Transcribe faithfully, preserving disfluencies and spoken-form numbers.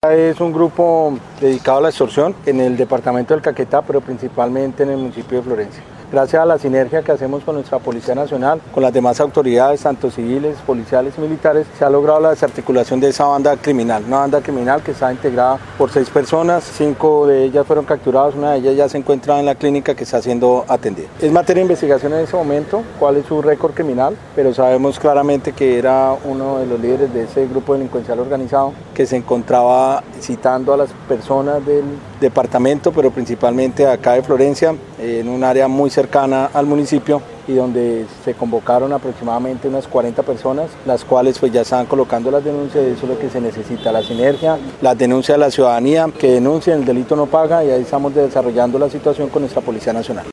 Es un grupo dedicado a la extorsión en el departamento del Caquetá, pero principalmente en el municipio de Florencia. Gracias a la sinergia que hacemos con nuestra Policía Nacional, con las demás autoridades, tanto civiles, policiales y militares, se ha logrado la desarticulación de esa banda criminal. Una banda criminal que está integrada por seis personas, cinco de ellas fueron capturadas, una de ellas ya se encuentra en la clínica que está siendo atendida. Es materia de investigación en ese momento, cuál es su récord criminal, pero sabemos claramente que era uno de los líderes de ese grupo delincuencial organizado que se encontraba citando a las personas del departamento, pero principalmente acá de Florencia, en un área muy cercana al municipio y donde se convocaron aproximadamente unas cuarenta personas, las cuales pues ya están colocando las denuncias. Eso es lo que se necesita, la sinergia, las denuncias de la ciudadanía, que denuncien, el delito no paga, y ahí estamos desarrollando la situación con nuestra Policía Nacional.